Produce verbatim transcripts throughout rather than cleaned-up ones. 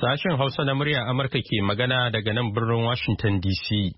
Sashen Hausa na murya Amurka ke magana daga nan birnin Washington D C.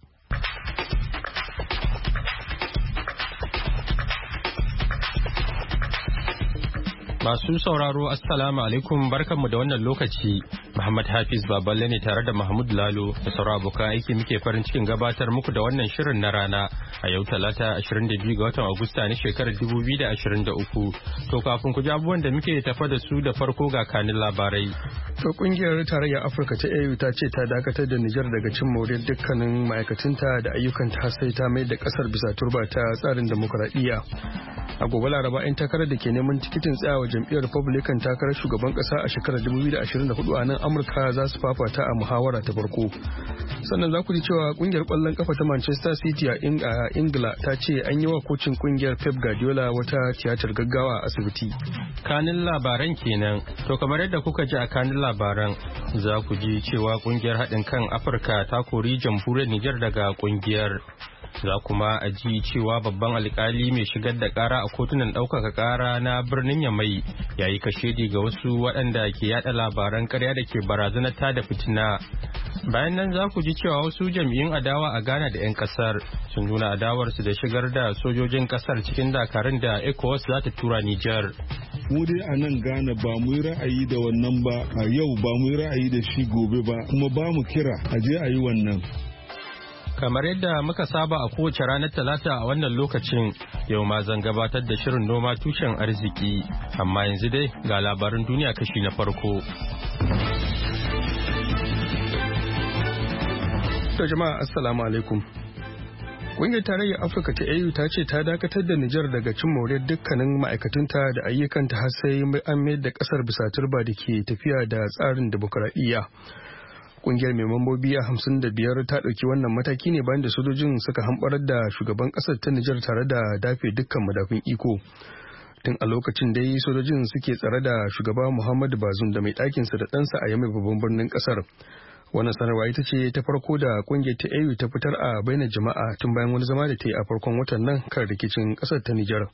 Masu sauraro Assalamu alaikum barkanmu da wannan lokaci. Muhammad Hafiz Baballe ne tare da Mahmud Lalo da sauran abokan aiki muke farin cikin gabatar muku da wannan shirin na rana a yau talata ashirin da biyu ga watan Agusta na shekarar dubu biyu da ashirin da uku. To kafin ku ji abubuwan da muke tafa da su da farko ga kanin labarai. To kungiyar tarayyar Afirka ta A U ta ce ta dakatar da Nijar daga cin moriyar dukkanin ma'aikatunta da ayyukanta sai ta mai da kasar bisa turba ta tsarin demokuraɗiyya. A gobe Laraba 'yan takarar da ke neman tikitin tsayawa jam'iyyar Republican takarar shugaban kasa a shekarar dubu biyu da ashirin da hudu a nan Amurka za su fafata a muhawara ta farko. Sannan za ku ji cewa kungiyar kwallon kafa ta Manchester City a Ingila ta ce an yi wa kocin kungiyar Pep Guardiola wata tiyatar gaggawa a asibiti. Kanin labaran kenan. To kamar yadda kuka ji a kanin labaran za ku ji cewa kungiyar haɗin kan Afirka ta kori jamhuriyar Nijar daga kungiyar. Za kuma a ji cewa babban alkali mai shigar da kara a kotunan ɗaukaka kara na birnin Yamai yayi kashedi ga wasu waɗanda ke yada labaran karya da ke barazanar tada fitina. Bayan nan za ku ji cewa wasu jam'iyyun adawa a Ghana da 'yan kasar sun nuna adawarsu da shigar da sojojin kasar cikin dakarun da ECOWAS za ta tura Nijar. Mu dai a nan Ghana ba mu yi ra'ayi da wannan ba, a yau ba mu yi ra'ayi da shi gobe ba, kuma ba mu kira a je a yi wannan. Kamar yadda muka saba a kowace ranar Talata a wannan lokacin, yau ma zan gabatar da shirin noma tushen arziki, amma yanzu dai ga labarin duniya kashi na farko. To jama'a assalamu alaikum. Ƙungiyar tarayyar Afirka ta A U ta ce ta dakatar da Nijar daga cin moriyar dukkanin ma'aikatunta da ayyukanta har sai an mayar da ƙasar bisa turba da ke tafiya da tsarin dimokuraɗiyya. Kungiyar mai mambobi a hamsin da biyar ta ɗauki wannan mataki ne bayan da sojojin suka hamɓarar da shugaban ƙasar ta Nijar tare da dafe dukkan madafun iko. Tun a lokacin dai sojojin suke tsare da shugaba Muhammadu Bazoum da mai ɗakinsa da ɗansa a Yamai babban birnin ƙasar. Wannan sanarwa ita ce ta farko da kungiyar ta A U ta fitar a bainar jama'a tun bayan wani zama da ta yi a farkon watan nan kan rikicin ƙasar ta Nijar.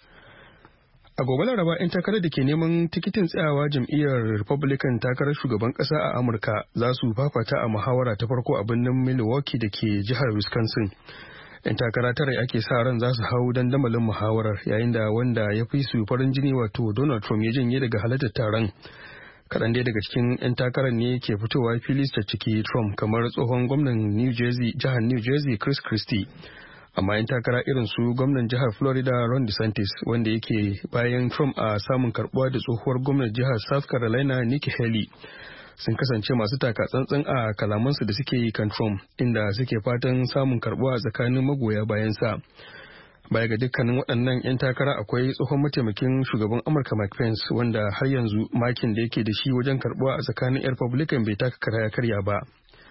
A gobe Laraba 'yan takarar da ke neman tikitin tsayawa jam'iyyar Republican takarar shugaban ƙasa a Amurka za su fafata a muhawara ta farko a birnin Milwaukee da ke jihar Wisconsin. 'Yan takara tara ake sa ran za su hau dandamalin muhawarar yayin da wanda ya fi su farin jini wato Donald Trump ya janye daga halartar taron. Kaɗan dai daga cikin 'yan takarar ne ke fitowa fili ta ciki Trump kamar tsohon gwamnan New Jersey jihar New Jersey Chris Christie. Amma 'yan takara irin su gwamnan jihar Florida Ron DeSantis wanda yake bayan Trump a samun karbuwa da tsohuwar gwamnan jihar South Carolina Nikki Haley sun kasance masu taka tsantsan a kalamansu da suke yi kan Trump inda suke fatan samun karbuwa tsakanin magoya bayansa. Baya ga dukkanin waɗannan 'yan takara akwai tsohon mataimakin shugaban Amurka Mike Pence wanda har yanzu makin da yake da shi wajen karbuwa a tsakanin 'yan Republican bai taka kara ya karya ba.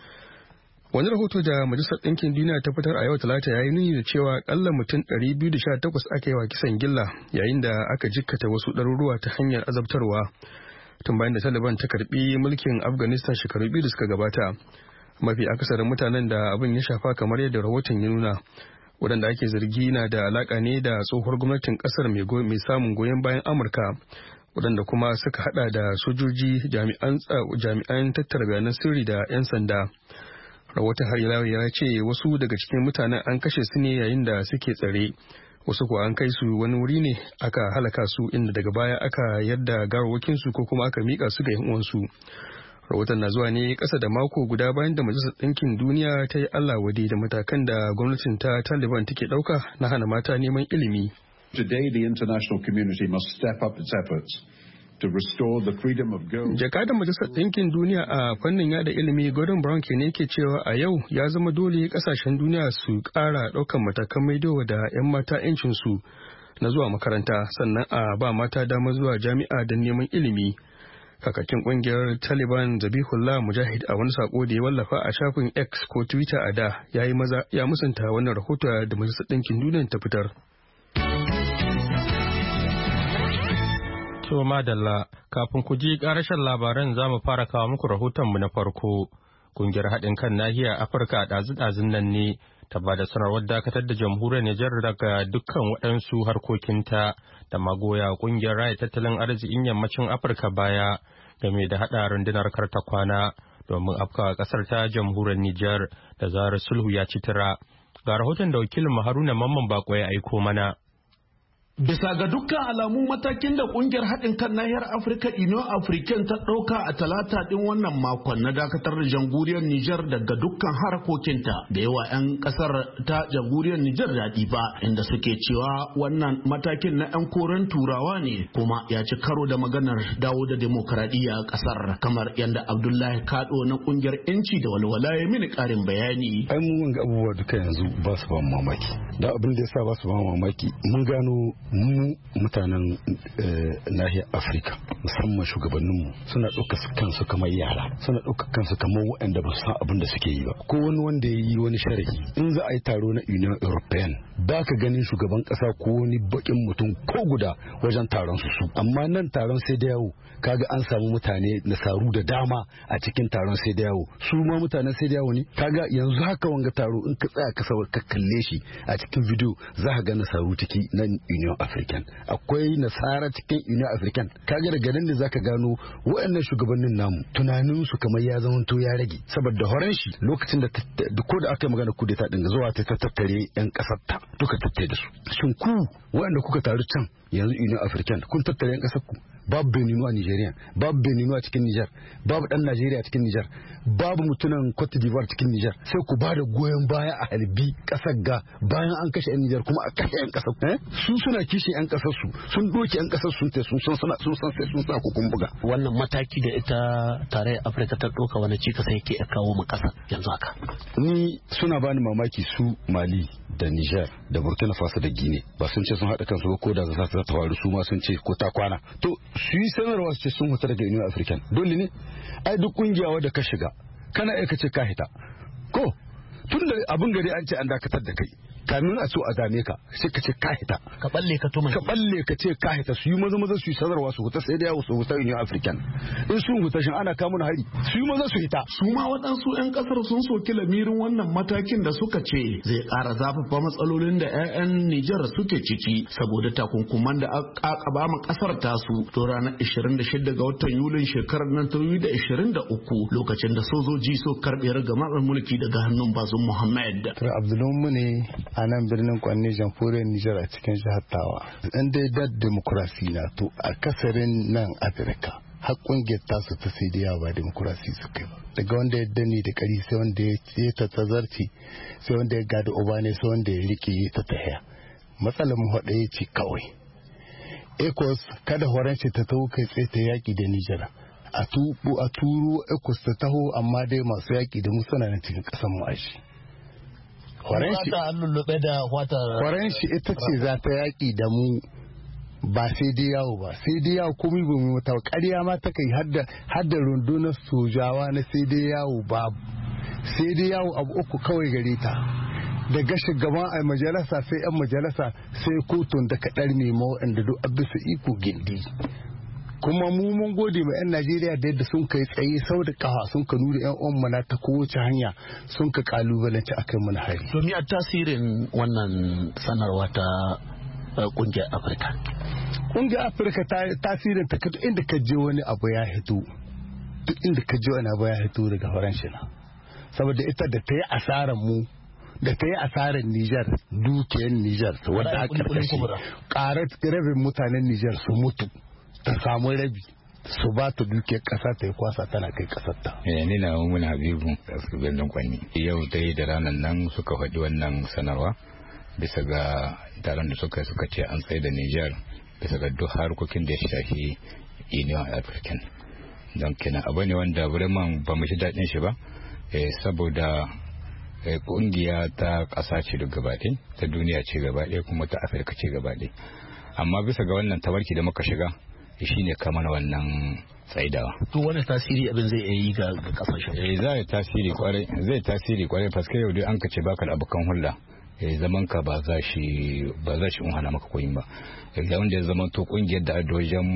Wani rahoto da Majalisar Ɗinkin Duniya ta fitar a yau Talata ya yi nuni da cewa akalla mutum ɗari biyu da sha takwas aka yi wa kisan gilla yayin da aka jikkata wasu ɗaruruwa ta hanyar azabtarwa tun bayan da Taliban ta karbi mulkin Afghanistan shekaru biyu da suka gabata. Mafi akasarin mutanen da abin ya shafa kamar yadda rahoton ya nuna waɗanda ake zargi na da alaƙa ne da tsohuwar gwamnatin ƙasar mai samun goyon bayan Amurka waɗanda kuma suka haɗa da sojoji jami'an tattara bayanan sirri da 'yan sanda. Rahoton har ila ya ce wasu daga cikin mutanen an kashe su ne yayin da suke tsare, wasu kuwa an kai su wani wuri ne aka halaka su inda daga baya aka yadda gawarwakin su ko kuma aka mika su ga yan uwansu. Rahoton na zuwa ne kasa da mako guda bayan da Majalisar Ɗinkin Duniya ta yi Allah wade da matakan da gwamnatin ta Taliban take ɗauka na hana mata neman ilimi. Today the international community must step up its efforts to restore the freedom of girls. Jakadan Majalisar Ɗinkin Duniya a fannin yada ilimi Gordon Brown ke ne ke cewa a yau ya zama dole kasashen duniya su ƙara ɗaukan matakan maidowa da 'yan mata 'yancin su na zuwa makaranta sannan a ba mata damar zuwa jami'a don neman ilimi. Kakakin ƙungiyar Taliban Zabihullah Mujahid a wani sako da ya wallafa a shafin X ko Twitter a da ya yi maza ya musanta wannan rahoto da Majalisar Ɗinkin Duniya ta fitar. To madalla, kafin ku ji ƙarashin labaran za mu fara kawo muku rahotonmu na farko. Kungiyar haɗin kan nahiyar Afirka ɗazu-ɗazun nan ne ta ba da sanarwar dakatar da jamhuriyar Nijar daga dukkan waɗansu harkokinta da magoya ƙungiyar raya tattalin arzikin yammacin Afirka baya game da haɗa rundunar karta kwana domin afkawa ƙasar ta jamhuriyar Nijar da zarar sulhu ya ci tura. Ga rahoton da wakilin Haruna Mamman Bako ya aiko mana. Bisa ga dukkan alamu matakin da kungiyar haɗin kan nahiyar Afirka Union African ta ɗauka a talata ɗin wannan makon na dakatar da jamhuriyar Nijar daga dukkan harkokinta da yawa 'yan ƙasar ta jamhuriyar Nijar daɗi ba, inda suke cewa wannan matakin na 'yan koren turawa ne kuma ya ci karo da maganar dawo da demokaradiyya a ƙasar, kamar yadda Abdullahi Kado na kungiyar 'yanci da walwala ya mini ƙarin bayani. Ai mun wanga abubuwa duka yanzu ba su ba mamaki. Da abin da yasa ba su ba mamaki mun gano mu mutanen nahiyar Afirka musamman shugabanninmu suna ɗauka kansu kamar yara, suna ɗauka kansu kamar waɗanda ba su san abin da suke yi ba. Ko wani wanda ya yi wani sharhi in za a yi taro na Union European ba ka ganin shugaban ƙasa ko wani baƙin mutum ko guda wajen taron su su. Amma nan taron sai da yawo kaga an samu mutane nasaru da dama a cikin taron sai da yawo. Su ma mutanen sai da yawo ne. Kaga yanzu haka wanga taro in ka tsaya ka ka kalle shi a cikin bidiyo za ka ga nasaru ciki na Union African, akwai nasara cikin Union African. Kaga daga nan ne zaka gano waɗannan shugabannin namu tunanin su kamar ya zama to ya rage, saboda horon shi lokacin da ko da aka yi magana kudeta din zuwa ta tattare yan kasar ta duka tattare da su. Shin ku waɗanda kuka taru can yanzu Union African kun tattare yan kasar ku? Babu Beninu a Nigeria, babu Beninu a cikin Niger, babu dan Najeriya a cikin Niger, babu mutunan Cote d'Ivoire cikin Niger. Sai ku ba da goyon baya a halbi kasar ga bayan an kashe yan Niger kuma a kashe yan kasar. Eh? Su suna kishin yan kasar su, sun doke yan kasar sun te sun san sun san sai sun sa ku kun buga. Wannan mataki da ita tarayyar Afirka ta doka wani cika sai yake kawo mu kasar yanzu haka. Ni suna bani mamaki su Mali da Niger da Burkina Faso da Guinea ba sun ce sun haɗa kansu ba ko da za su ta faru su ma sun ce ko ta kwana. To su yi sanarwa su ce sun huta daga Union African dole ne ai duk kungiya wadda ka shiga kana aika ce ka hita ko tun da abin gari an ce an dakatar da kai kamin a so a dame ka sai ka ce ka hita ka balle ka tuma ka balle ka ce ka hita su yi maza maza su yi sanarwa su huta sai da yawo su huta Union African in sun huta shin ana kamun hari su yi maza su hita. Su ma waɗansu 'yan ƙasar sun soki lamirin wannan matakin da suka ce zai ƙara zafafa matsalolin da 'ya'yan Nijar suke ciki saboda takunkuman da aka ba ma ƙasar tasu to ranar ishirin da shida ga watan Yulin shekarar nan ta biyu da ishirin da uku lokacin da sojoji so karɓe ragamar mulki daga hannun Bazoum Mohammed. Abdulmumin ne a nan birnin Kwanne jamhuriyar Nijar a cikin jihar Tawa. In dai da demokrasi na to a kasarin nan Afirka har kungiyar tasu ta sai da ba demokrasi su kai ba. Daga wanda ya dani da kari sai wanda ya ta tazarci sai wanda ya gada obane sai wanda ya rike ta tahiya. Matsalar mu haɗa ya ce kawai. Ecos kada horon shi ta taho kai tsaye ta yaƙi da Nijar. A tubu a turo Ecos ta taho amma dai masu yaƙi da mu suna nan cikin ƙasar mu ashi. Kwaran shi ita ce za ta yaƙi da mu ba sai dai yawo ba sai dai yawo komai ba mu mata ƙarya ma ta kai har da rundunar sojawa na sai dai yawo babu sai dai yawo abu uku kawai gare ta daga shugaban a majalisa sai yan majalisa sai kotun da kaɗar nemo inda duk abisa iko gindi. Kuma mu mun gode ma 'yan Najeriya da yadda sun kai tsaye sau da kafa sun ka nuna 'yan uwan mana ta kowace hanya sun ka kalubalanci akai mana hari. Domin a tasirin wannan sanarwa ta kungiyar Afirka. Kungiyar Afirka tasirin ta duk inda ka je wani abu ya hito duk inda ka je wani abu ya hito daga Faransa na. Saboda ita da ta yi asarar mu da ta yi asarar Nijar dukiyar Nijar wadda aka kashe ƙarar rabin mutanen Nijar su mutu. Ta samu rabi su ba ta duke kasa ta yi kwasa tana kai kasar ta. Eh ni na mun Habibu da su birnin Kwanni. Yau dai da ranar nan suka faɗi wannan sanarwa bisa ga taron da suka suka ce an tsaye da Niger bisa ga duk harkokin da ya shafi Union African. Don kenan abu ne wanda vraiment ba mu shi daɗin shi ba saboda kungiya ta ƙasa ce duk gabaɗaya ta duniya ce gabaɗaya kuma ta Afirka ce gabaɗaya. Amma bisa ga wannan tabarki da muka shiga shi ne kamar wannan tsaidawa. To wani tasiri abin zai yi ga kasashen? Eh zai tasiri kwarai, zai tasiri kwarai paske yau dai an ka ce baka da abokan hulɗa. Eh zaman ka ba za shi ba za shi unhana maka koyin ba. Eh wanda ya zama to kungiyar da wajen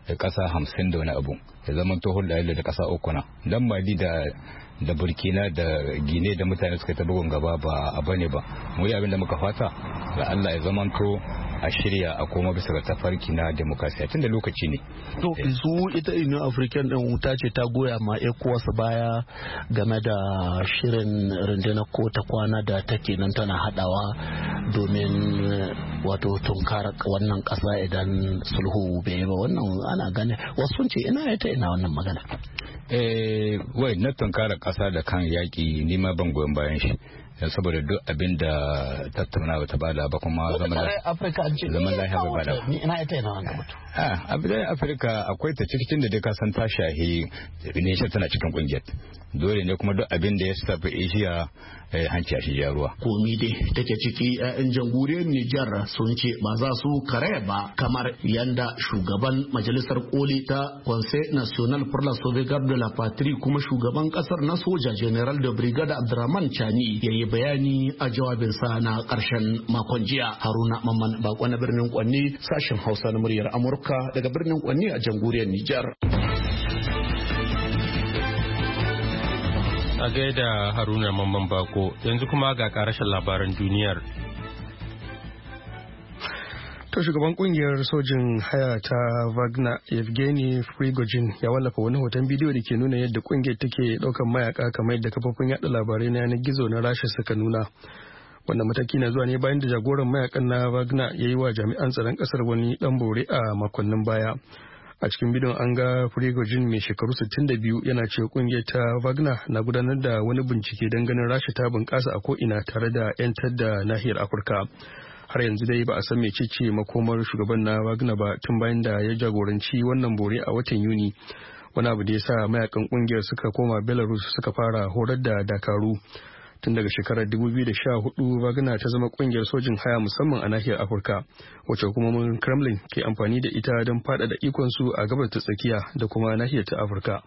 da ƙasa hamsin da wani abu ya zama to hulɗa da ƙasa uku na dan Mali da da Burkina da Gine da mutane suka ta bugun gaba ba abu ne ba mu yi abin da muka fata da Allah ya zama to a shirya a koma bisa ga tafarki na demokrasiya tun da lokaci ne. To su ita Union African din wuta ce ta goya ma ECOWAS baya game da shirin rundunar ko ta kwana da take nan tana hadawa domin wato tunkar wannan kasa idan sulhu bai ba wannan ana gane wasu sun ce ina ita ina wannan magana. Eh wai na tunkara kasa da kan yaki ni ma ban goyon bayan shi. Saboda duk abin da tattaunawa ta bada ba kuma zaman lafiya ba bada ni ina ita ina wannan mutum ah abin da Afirka akwai ta cikin da dai ka san ta shahi ne shi tana cikin kungiyar dole ne kuma duk abin da ya shafi Asia hanci a shi jaruwa komi dai take ciki ƴaƴan jamhuriyar Nijar sun ce ba za su karaya ba kamar yanda shugaban majalisar koli ta Conseil National pour la Sauvegarde de la Patrie kuma shugaban kasar na soja General de Brigade Abdurrahman Chani yayi bayani a jawabinsa na ƙarshen makon jiya. Haruna Mamman Bako na birnin Kwanni sashen Hausa na muryar Amurka daga birnin Kwanni a jamhuriyar Nijar. A gaida Haruna Mamman Bako yanzu kuma ga ƙarashin labaran duniyar. To shugaban kungiyar sojin haya ta Wagner Yevgeny Prigozhin ya wallafa wani hoton bidiyo da ke nuna yadda kungiyar take daukan mayaka kamar yadda kafofin yada labarai na yanar gizo na Rasha suka nuna. Wannan mataki na zuwa ne bayan da jagoran mayakan na Wagner ya yi wa jami'an tsaron kasar wani dan bore a makonnin baya. A cikin bidiyon an ga Prigozhin mai shekaru sittin da biyu yana cewa kungiyar ta Wagner na gudanar da wani bincike don ganin Rasha ta bunƙasa a ko'ina tare da 'yantar da nahiyar Afirka. Har yanzu dai ba a san mecece makomar shugaban na Wagner ba tun bayan da ya jagoranci wannan bore a watan Yuni. Wani abu da ya sa mayakan kungiyar suka koma Belarus suka fara horar da dakaru. Tun daga shekarar dubu biyu da sha hudu Wagner ta zama kungiyar sojin haya musamman a nahiyar Afirka, wacce hukumomin Kremlin ke amfani da ita don faɗaɗa ikonsu a gabar ta tsakiya da kuma nahiyar ta Afirka.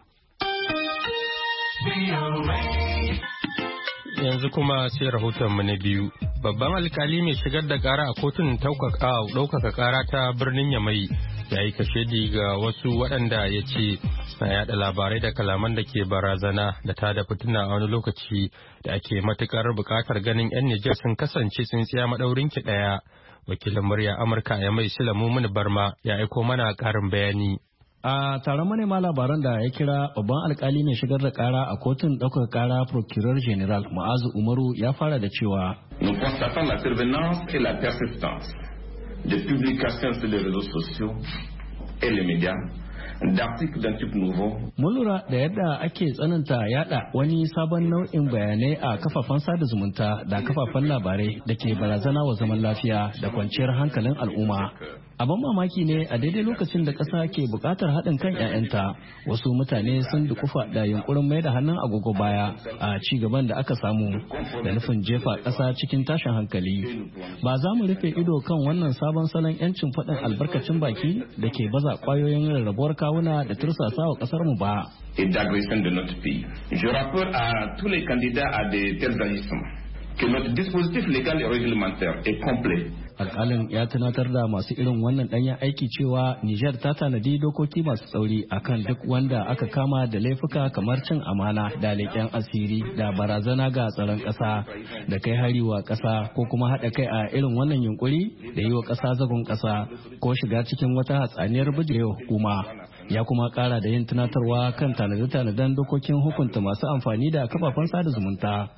Yanzu kuma sai rahotonmu na biyu. Babban alkali mai shigar da kara a kotun ɗaukaka kara ta birnin Yamai ya yi kashedi ga wasu waɗanda ya ce na yada labarai da kalaman da ke barazana da ta da fitina a wani lokaci da ake matukar buƙatar ganin 'yan Nijar sun kasance tsintsiya maɗaurin ki ɗaya. Wakilin murya Amurka a Yamai Silamu Muni Barma ya aiko mana ƙarin bayani. A taron manema labaran da ya kira babban alkali mai shigar da kara a kotun ɗaukar kara Procureur General Ma'azu Umaru ya fara da cewa Nous constatons la survenance et la persistance de publications sur les réseaux sociaux et les médias d'articles d'un type nouveau. Mun lura da yadda ake tsananta yada wani sabon nau'in bayanai a kafafen sada zumunta da kafafen labarai da ke barazana wa zaman lafiya da kwanciyar hankalin al'umma. Abin mamaki ne a daidai lokacin da ƙasa ke buƙatar haɗin kan 'ya'yanta wasu mutane sun dukufa da yunkurin mai da hannun agogo baya a ci gaban da aka samu da nufin jefa ƙasa cikin tashin hankali. Ba za mu rufe ido kan wannan sabon salon 'yancin faɗin albarkacin baki da ke baza ƙwayoyin rarrabuwar kawuna da tursasa wa ƙasar mu ba. Et d'agression de notre pays. Je rappelle à tous les candidats à de tels agissements que notre dispositif légal et réglementaire est complet. Alƙalin ya tunatar da masu irin wannan ɗanyen aiki cewa Nijar ta tanadi dokoki masu tsauri akan duk wanda aka kama da laifuka kamar cin amana da leƙen asiri da barazana ga tsaron ƙasa da kai hari wa ƙasa ko kuma haɗa kai a irin wannan yunkuri da yi wa ƙasa zagon ƙasa ko shiga cikin wata hatsaniyar bijirewa hukuma. Ya kuma kara da yin tunatarwa kan tanade-tanaden dokokin hukunta masu amfani da kafafen sada zumunta.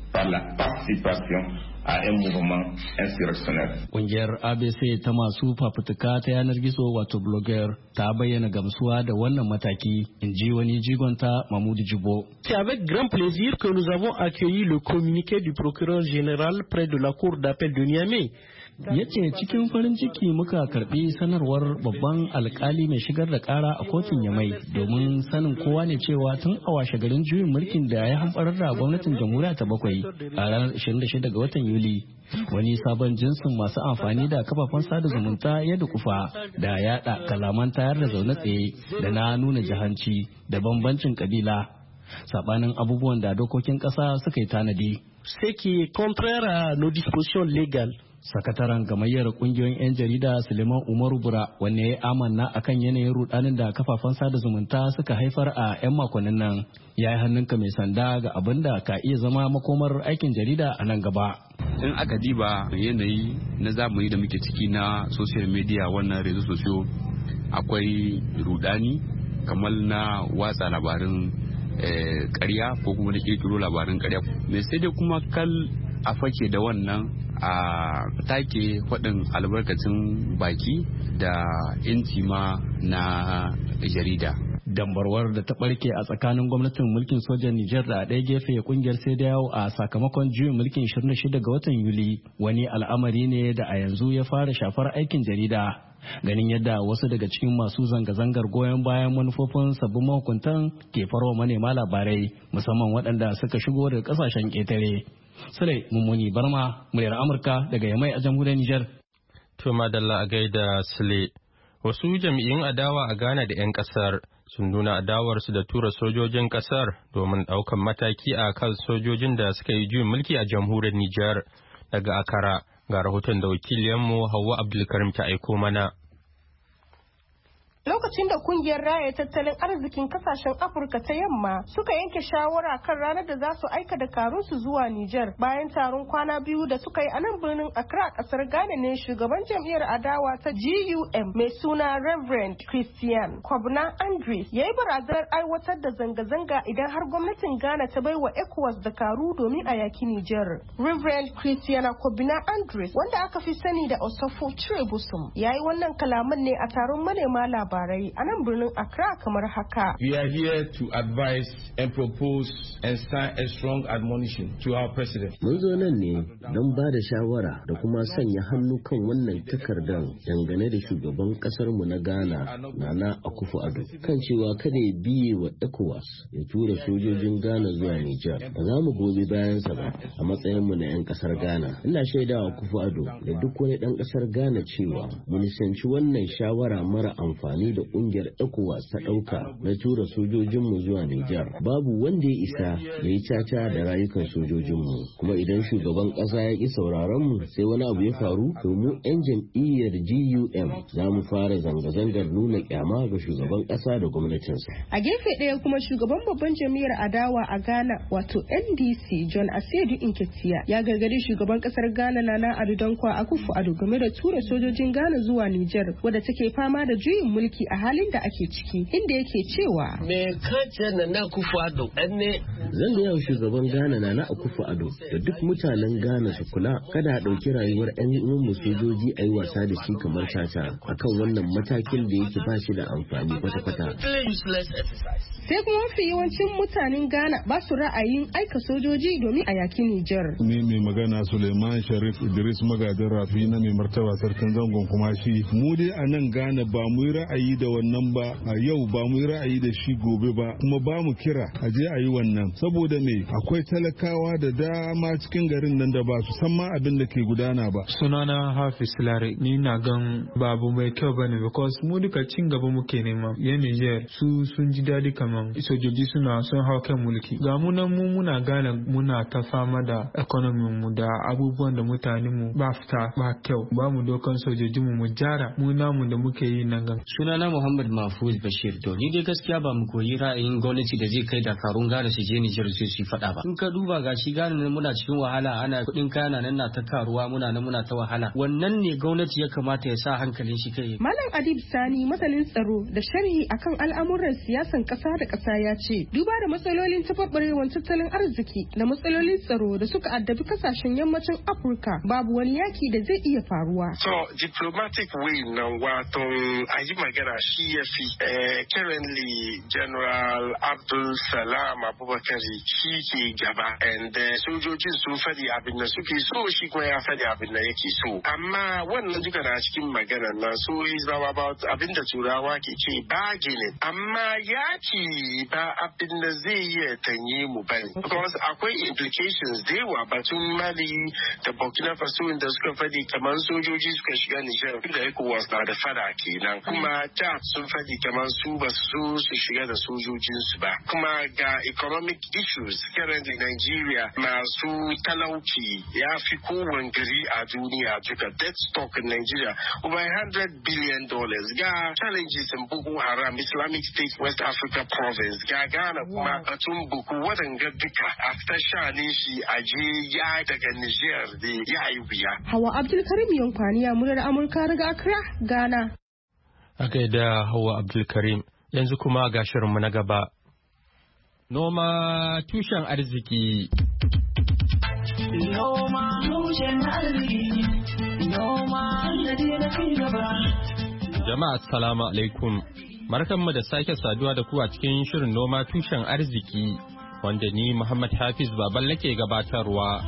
Ƙungiyar A B C ta masu fafutuka ta yanar gizo wato blogger ta bayyana gamsuwa da wannan mataki, in ji wani jigonta Mamudu Jibo. C'est avec grand plaisir que nous avons accueilli le communiqué du procureur général près de la cour d'appel de Niamey. Ya ce cikin farin ciki muka karbi sanarwar babban alkali mai shigar da kara a kotun Yamai domin sanin kowa ne cewa tun a washe garin juyin mulkin da ya hamɓarar da gwamnatin jamhuriya ta bakwai a ranar ashirin da shida ga watan Yuli wani sabon jinsin masu amfani da kafafen sada zumunta ya dukufa da yada kalaman tayar da zaune tsaye da na nuna jahanci da bambancin kabila sabanin abubuwan da dokokin ƙasa suka yi tanadi. ce qui est contraire à nos dispositions légales. Sakataren gamayyar kungiyoyin 'yan jarida Suleiman Umaru Bura wanne ya amanna akan yanayin rudanin da kafafen sada zumunta suka haifar a 'yan makonnin nan ya yi hannunka mai sanda ga abin da ka iya zama makomar aikin jarida a nan gaba. In aka diba yanayi na zamani da muke ciki na social media wannan rezo sosiyo akwai rudani kamar na watsa labarin karya ko kuma na kirkiro labarin karya. Me sai dai kuma kal a fake da wannan a take faɗin albarkacin baki da inci ma na jarida. Dambarwar da ta barke a tsakanin gwamnatin mulkin sojan Nijar da ɗaya gefe kungiyar sai da yawo a sakamakon juyin mulkin ishirin da shida ga watan Yuli wani al'amari ne da a yanzu ya fara shafar aikin jarida. Ganin yadda wasu daga cikin masu zanga-zangar goyon bayan manufofin sabbin mahukuntan ke farwa manema labarai musamman waɗanda suka shigo daga ƙasashen ƙetare. Sule Mummuni Barma, muryar Amurka daga Yamai a jamhuriyar Nijar. To madalla a gaida Sule. Wasu jam'iyyun adawa a Ghana da 'yan kasar sun nuna adawarsu da tura sojojin kasar domin ɗaukan mataki a kan sojojin da suka yi juyin mulki a jamhuriyar Nijar. Daga Akara ga rahoton da wakiliyanmu Hauwa Abdulkarim ta aiko mana. Lokacin da kungiyar raya tattalin arzikin kasashen Afirka ta yamma suka yanke shawara kan ranar da za su aika dakarunsu zuwa Nijar bayan taron kwana biyu da suka yi a nan birnin Accra kasar Ghana ne shugaban jam'iyyar adawa ta G U M mai suna Reverend Christian Kwabna Andres ya yi barazanar aiwatar da zanga-zanga idan har gwamnatin Ghana ta bai wa ECOWAS dakaru domin a yaki Nijar. Reverend Christian Kwabna Andres wanda aka fi sani da Osofo Chirebusum ya yi wannan kalaman ne a taron manema labarai a nan birnin Accra kamar haka. We are here to advise and propose and sign a strong admonition to our president. Mun zo nan ne don ba da shawara da kuma sanya hannu kan wannan takardar dangane da shugaban kasar mu na Ghana Nana Akufo-Addo kan cewa kada ya biye wa ECOWAS ya tura sojojin Ghana zuwa Nijar. Ba za mu gobe bayan sa ba a matsayin mu na 'yan kasar Ghana. Ina shaidawa Akufo-Addo da duk wani dan kasar Ghana cewa mu nisanci wannan shawara mara amfani da kungiyar ECOWAS ta dauka na tura sojojinmu zuwa Nijar. Babu wanda ya isa ya yi caca da rayukan sojojinmu. Kuma idan shugaban kasa ya ki sauraron mu sai wani abu ya faru to mu yan jam'iyyar G U M za mu fara zanga-zangar nuna kyama ga shugaban kasa da gwamnatinsa. A gefe ɗaya kuma shugaban babban jam'iyyar adawa a Ghana wato N D C John Asiedu Inketia ya gargadi shugaban kasar Ghana Nana Addo Dankwa Akufo-Addo game da tura sojojin Ghana zuwa Nijar wadda take fama da juyin mulki a halin da ake ciki inda yake cewa me kace Nana Akufo-Addo ne zan ga yau shugaban Ghana Nana Akufo-Addo da duk mutanen Ghana su kula kada a dauki rayuwar ƴan uwan sojoji a yi wasa da shi kamar caca akan wannan matakin da yake ba shi da amfani kwata-kwata. Sai kuma mafi yawancin mutanen Ghana ba su ra'ayin aika sojoji domin a yaki Nijar. Ni mai magana Suleiman Sharif Idris Magadin Rafi na mai martaba sarkin zangon kuma shi mu dai a nan Ghana ba mu yi ra'ayi da wannan ba a yau ba mu yi ra'ayi da shi gobe ba kuma ba mu kira a je a yi wannan saboda me akwai talakawa da dama cikin garin nan da ba su san ma abin da ke gudana ba. Sunana Hafiz Lare ni na gan babu mai kyau bane because mu duka cin gaba muke nema yan Niger su sun ji dadi kaman sojoji suna son hau kan mulki ga mu nan mu muna gane muna ta fama da economy mu da abubuwan da mutanen mu ba fita ba kyau ba mu dokan sojoji mu mu jara mu namu da muke yi nan gan. Sunana Muhammad Mahfuz Bashir to ni dai gaskiya ba mu koyi ra'ayin gwamnati da zai kai Dakarun Ghana su je Niger su su fada ba in ka duba gashi Ghana ne muna cikin wahala ana kudin kana nan na ta karuwa muna nan muna ta wahala wannan ne gwamnati ya kamata ya sa hankalin shi kai. Malam Adib Sani masanin tsaro da sharhi akan al'amuran siyasan kasa da kasa ya ce duba da matsalolin taɓarɓarewar tattalin arziki da matsalolin tsaro da suka addabi kasashen yammacin Afirka babu wani yaki da zai iya faruwa. So diplomatic way nan wato a yi magana shi ya fi currently General Abdul Salam Abubakar shi ke gaba and sojojin sun faɗi abin da suke so shi kuma ya faɗi abin da yake so amma wannan duka na cikin magana nan so is about abin da turawa ke ce bargaining amma yaki ba abin da zai iya tanye mu bane because akwai implications da yawa batun Mali da Burkina Faso da suka faɗi kamar sojoji suka shiga Nijar da ECOWAS na da fada kenan kuma ta da sun faɗi kamar su ba su su shiga da sojojinsu ba. Kuma ga economic issues currently Nigeria masu talauci ya fi kowane gari a duniya duka. Debt stock in Nigeria over one hundred billion dollars. Ga challenges in Boko Haram, Islamic State, West Africa province. Ga Ghana kuma batun buku waɗanga duka after shanin shi aje ya daga Niger da ya yi wuya. Hawa Abdulkarim Yankwaniya murar Amurka daga Accra, Ghana. A gaida Hawa Abdulkarim, yanzu kuma ga shirinmu na gaba. Noma tushen arziki. Noma tushen arziki. Noma da ci gaba. Jama'a assalamu alaikum. Barkanmu da sake saduwa da ku a cikin shirin noma tushen arziki wanda ni Muhammad Hafiz Baballe ke gabatarwa.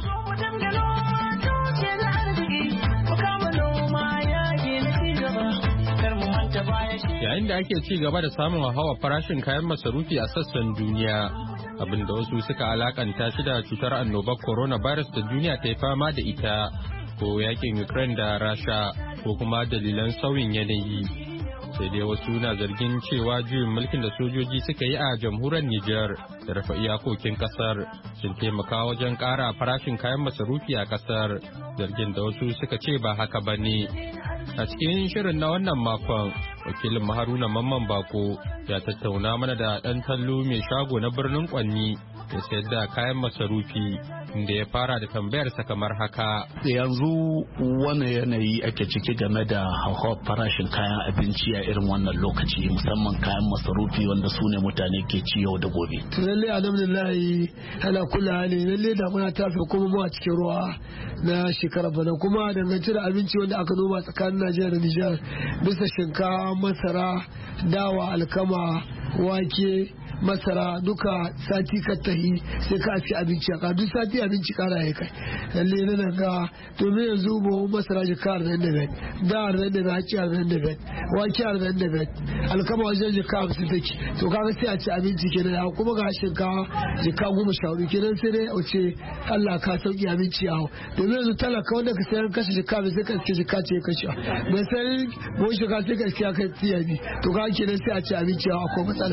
Yayin da ake ci gaba da samun hawa farashin kayan masarufi a sassan duniya, abinda wasu suka alakanta shi da cutar annobar coronavirus da duniya ta yi fama da ita, ko yakin Ukraine da Rasha, ko kuma dalilan sauyin yanayi. Sai dai wasu na zargin cewa juyin mulkin da sojoji suka yi a jamhuriyar Nijar da rufe iyakokin kasar sun taimaka wajen ƙara farashin kayan masarufi a kasar, zargin da wasu suka ce ba haka ba ne. A cikin shirin na wannan makon, wakilin Haruna Mamman Bako ya tattauna mana da ɗan tallo mai shago na birnin Kwanni da sayar da kayan masarufi, inda ya fara da tambayarsa kamar haka. Yanzu wani yanayi ake ciki game da hauhawar farashin kayan abinci a irin wannan lokaci, musamman kayan masarufi wanda su ne mutane ke ci yau da gobe. To lalle alhamdulillah ala kulli hali lalle da muna tafi kuma mu a cikin ruwa na shekara bana, kuma dangance da abinci wanda aka noma tsakanin Najeriya da Nijar bisa shinkafa, masara, dawa, alkama, wake, masara duka sati ka tahi sai ka ci abinci a duk sati abinci kara ya kai lalle na ga domin yanzu mu masara jika arba'in da biyar, da arba'in da biyar, haci arba'in da biyar, wake arba'in da biyar, alkama wajen jika hamsin take, to kaga sai a ci abinci kenan, ya kuma ga shinkawa jika goma sha hudu kenan, sai dai a ce Allah ka sauki abinci a hau, domin yanzu talaka wanda ka sayan kashe jika bai sai ka iske jika ce ya kashe, bai sai mun shiga sai ka iske ya kai tiyabi, to kaga kenan sai a ci abinci a hau akwai matsala.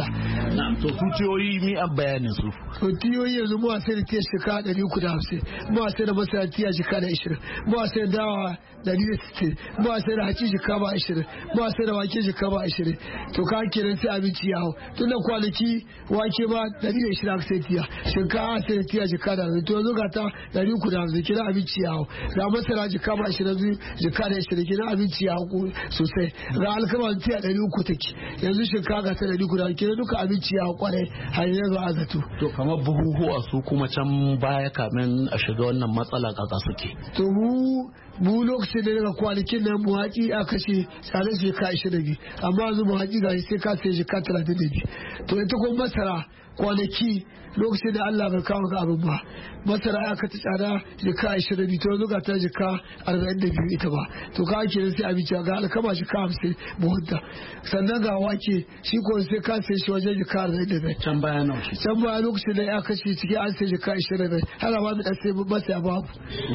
Su tiyoyi mi an bayanin su. To tiyoyi yanzu mu sai da tiya shika ɗari uku da hamsin, mu sai da masara tiya shika da ishirin, mu sai da dawa ɗari da sittin, mu sai da haci shika ba ishirin, mu sai da wake shika ba ishirin. To ka kenan sai abinci ya hau. Tun da kwanaki wake ba ɗari da ishirin aka sai tiya, shinkafa sai da tiya shika da hamsin, to yanzu ga ta ɗari uku da hamsin kenan abinci ya hau. Ga masara shika ba ishirin shika da ishirin kenan abinci ya hau sosai. Ga alkama tiya ɗari uku take, yanzu shinkafa ga ta ɗari uku da hamsin kenan duka abinci ya hau kwarai har yanzu a zato. To kamar buhuhuwa su kuma can baya kamin a shiga wannan matsala kaka suke. To mu mu lokacin da daga kwanakin nan mu haƙi a kashe tsarin shi ka ishirin da biyu, amma yanzu mu haƙi ga sai ka sai shi ka talatin da biyu. To ita kuma masara kwanaki lokacin da Allah bai kawo ga abin ba, masara aka ta tsada jika ashirin da biyu, to yanzu ga ta jika arba'in da biyu ita ba, to ka ake sai abinci ga alkama jika hamsin buhunta, sannan ga wake shi ko sai ka sai shi wajen jika arba'in da biyar. Can baya nawa? Can baya lokacin da ya kashe ciki an sai jika ashirin da biyar, hana ma mu dan sai ba sai babu.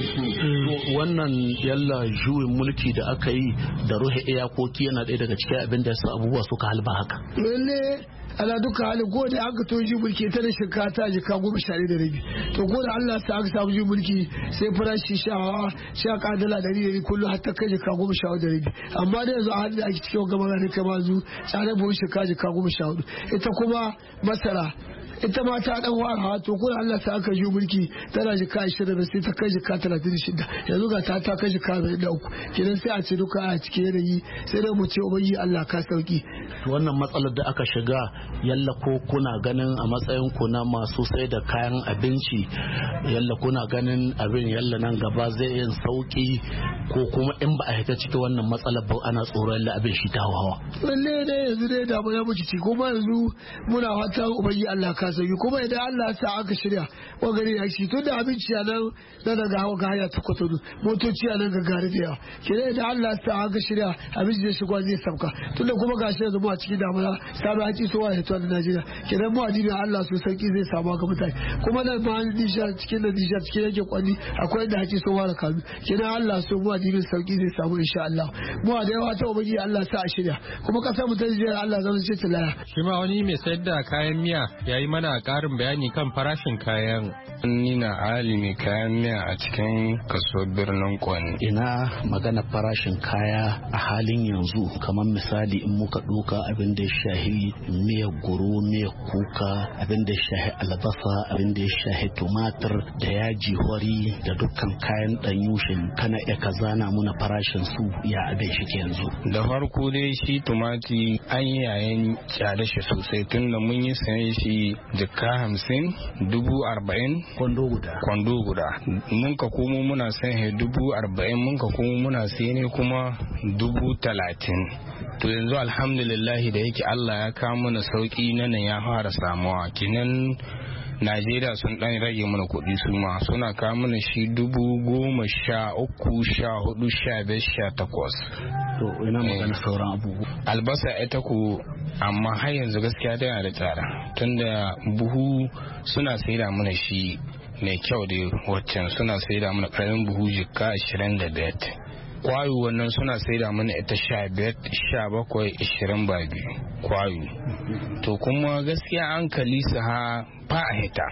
Wannan yalla juyin mulki da aka yi da ruhe iyakoki yana ɗaya daga cikin abin da yasa abubuwa suka halba haka. Lalle ala duka hali ko da aka to ji mulki ta da shinkafa ta jika goma sha da rabi, to ko da Allah sa aka samu ji mulki sai farashi sha sha kadala ɗari ɗari kullum har ta kai jika goma sha da rabi, amma da yanzu a halin da ake cikin gama ganin kama zu tsarin buhun shinkafa jika goma sha hudu, ita kuma masara ita ma ta dan wara to ko Allah sa aka ji mulki tana jika ashirin da sai ta kai jika talatin da shida, yanzu ga ta ta kai jika arba'in da uku, kenan sai a ce duka a cikin yanayi sai dai mu ce ubangi Allah ka sauki. Wannan matsalar da aka shiga yalla ko kuna ganin a matsayin ku na masu sai da kayan abinci, yalla kuna ganin abin yalla nan gaba zai yin sauki, ko kuma in ba a hita cikin wannan matsalar ba ana tsoron yalla abin shi ta hawa. Lalle ne yanzu dai da ya muci ci, kuma yanzu muna fatan ubangi Allah ka sauki kuma idan Allah ya sa aka shirya wangare ya shi tun da abinci a nan na daga hawa ga haya ta kwatano motoci a nan ga gari da yawa kenan idan Allah ya sa aka shirya abinci zai shigo zai sauka tun da kuma gashi yanzu mu a cikin damuna sabon haƙi so waye to a Najeriya kenan mu addinin Allah su sauki zai samu ga mutane kuma nan ma Nijar cikin da Nijar cikin yake kwani akwai da haƙi so wara kanu kenan Allah so mu addinin sauki zai samu insha Allah mu da yawa ta ubangi Allah sa a shirya kuma kasar mu ta Nijar Allah zan ce ta laya shi ma wani mai sayar da kayan miya yayi mana ƙarin bayani kan farashin kayan. Ni na Ali mai kayan miya a cikin kaso birnin Kwani. Ina magana farashin kaya a halin yanzu kamar misali in muka ɗauka abin da ya shahi miyar goro miyar kuka abin da ya shahi albasa abin da ya shahi tumatir da yaji hori da dukkan kayan ɗanyushin kana iya ka zana muna farashin su ya abin shi ke yanzu. Da farko dai shi tumati an yayin kyale shi sosai tun da mun yi sayan shi jika hamsin dubu arba'in kwando guda kwando guda mun ka komo muna sayan he dubu arba'in mun ka komo muna sayan ne kuma dubu talatin to yanzu alhamdulillah da yake Allah ya kawo mana sauki nan ya fara samuwa kinan Najeriya sun dan rage mana kuɗi su ma suna kawo mana shi dubu goma sha uku sha hudu sha biyar sha takwas. To ina magana sauran abubuwa. Albasa ita ku amma har yanzu gaskiya tana da tsada tunda buhu suna saida mana shi mai kyau da waccan suna saida mana karamin buhu jikka ashirin da biyar. Kwayo wannan suna saida mana ita sha biyar sha bakwai ashirin ba biyu kwayo. To kuma gaskiya an kalisa ha fa a hita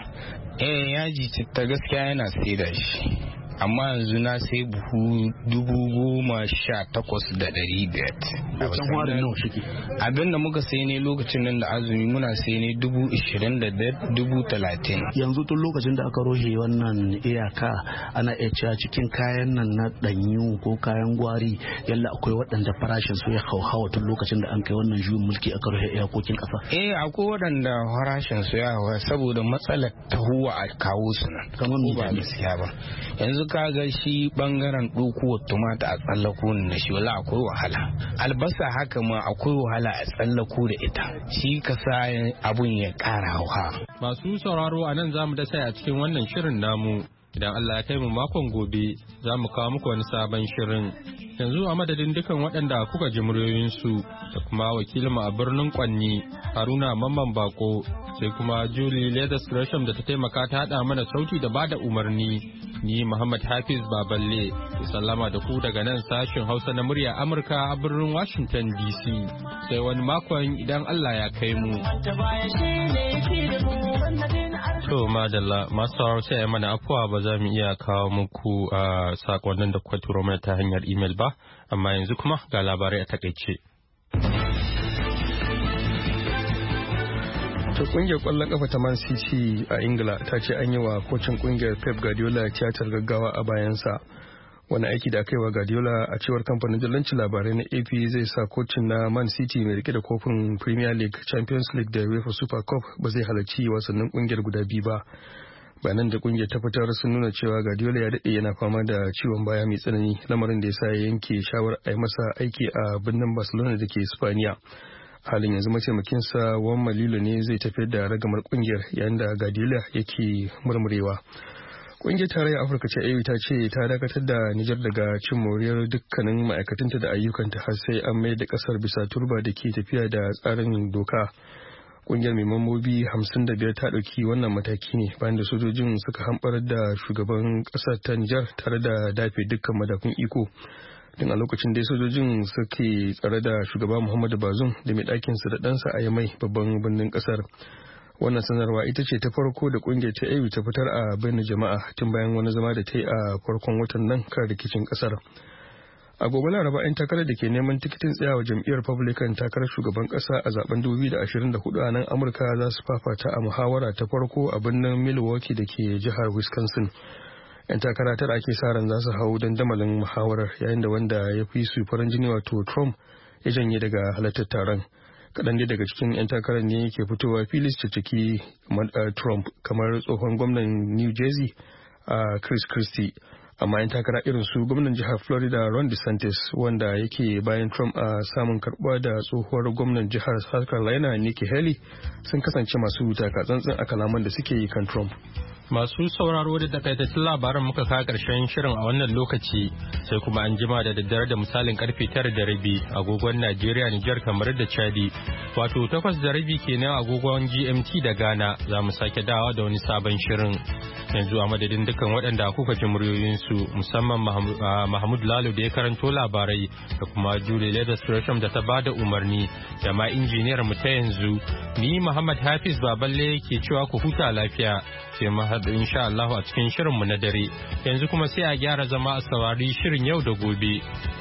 eh yaji citta gaskiya yana saida shi amma yanzu na sai buhu dubu goma sha takwas da ɗari biyar. Wacan warin nawa shike? Abin da muka sai ne lokacin nan da azumi muna sai ne dubu ishirin da biyar dubu talatin. Yanzu tun lokacin da aka rohe wannan iyaka ana iya cewa cikin kayan nan na ɗanyu ko kayan gwari yalla akwai waɗanda farashin su ya hauhawa tun lokacin da an kai wannan juyin mulki aka rohe iyakokin ƙasa. Eh akwai waɗanda farashin su ya hauhawa saboda matsalar tahuwa a kawo su nan. Kamar ba gaskiya ba. Yanzu kaga shi bangaren dokuwar tumata a tsallako na shi wala akwai wahala albasa haka ma akwai wahala a tsallako da ita shi ka sa abun ya kara hauha. Masu sauraro a nan zamu da sai a cikin wannan shirin namu idan Allah ya kai mu makon gobe za mu kawo muku wani sabon shirin yanzu a madadin dukan waɗanda kuka ji muryoyinsu da kuma wakilin a birnin Kwanni Haruna Mamman Bako sai kuma Julie Leathers Gresham da ta taimaka ta haɗa mana sauti da bada umarni ni Muhammad Hafiz Baballe ke sallama da ku daga nan sashin Hausa na murya Amurka a birnin Washington D C sai wani makon idan Allah ya kai mu. To madalla masu sauraro sai mana afuwa ba za mu iya kawo muku a sakonnin da kuka turo mana ta hanyar email ba amma yanzu kuma ga labarai a takaice. ta kungiyar kwallon kafa ta Man City a Ingila ta ce an yi wa kocin kungiyar Pep Guardiola tiyatar gaggawa a bayansa. Wani aiki da aka yi wa Guardiola a cewar kamfanin dillancin labarai na A P zai sa kocin na Man City mai rike da kofin Premier League, Champions League da UEFA Super Cup ba zai halarci wasannin kungiyar guda biyu ba. Bayanan da kungiyar ta fitar sun nuna cewa Guardiola ya daɗe yana fama da ciwon baya mai tsanani lamarin da ya sa ya yanke shawarar a yi masa aiki a birnin Barcelona da ke Spaniya. Halin yanzu mataimakinsa Juan Malilo ne zai tafiyar da ragamar kungiyar yayin da Guardiola yake murmurewa. Kungiyar tarayyar Afirka ce A U ta ce ta dakatar da Nijar daga cin moriyar dukkanin ma'aikatanta da ayyukanta har sai an mai da kasar bisa turba da ke tafiya da tsarin doka. Kungiyar mai mambobi hamsin da biyar ta ɗauki wannan mataki ne bayan da sojojin suka hamɓarar da shugaban ƙasar ta Nijar tare da dafe dukkan madafun iko. Tun a lokacin da sojojin suke tsare da shugaba Muhammadu Bazoum da mai ɗakinsa da ɗansa a Yamai babban birnin ƙasar. Wannan sanarwa ita ce ta farko da kungiyar ta A U ta fitar a bayyana jama'a tun bayan wani zama da ta yi a farkon watan nan kan rikicin ƙasar. A gobe Laraba 'yan takarar da ke neman tikitin tsayawa jam'iyyar Republican takarar shugaban ƙasa a zaben dubu biyu da ashirin da hudu a nan Amurka za su fafata a muhawara ta farko a birnin Milwaukee da ke jihar Wisconsin. 'Yan takara tara ake sa ran za su hau dandamalin muhawarar yayin da wanda ya fi su farin jini wato Trump ya janye daga halartar taron. Kaɗan dai daga cikin 'yan takarar ne ke fitowa filis ciki Trump kamar tsohon gwamnan New Jersey a Chris Christie. amma yan takara irin su gwamnan jihar Florida Ron DeSantis wanda yake bayan Trump a samun karbuwa da tsohuwar gwamnan jihar South Carolina Nikki Haley sun kasance masu taka tsantsan a kalaman da suke yi kan Trump. Masu sauraro da takaitattun labaran muka kawo karshen shirin a wannan lokaci sai kuma an jima da daddare da misalin karfe tara da rabi agogon Najeriya, Nijar, kamar da Chadi. Wato takwas da rabi kenan agogon G M T da Ghana za mu sake dawa da wani sabon shirin. Yanzu a madadin dukkan waɗanda kuka ji muryoyinsu musamman Mahmud Lalo da ya karanto labarai da kuma Julie Leathers Gresham da ta bada umarni da ma injiniyar mu ta yanzu ni Muhammad Hafiz Baballe ke cewa ku huta lafiya. sai mu haɗu insha Allah a cikin shirinmu na dare yanzu kuma sai a gyara zama a saurari shirin yau da gobe.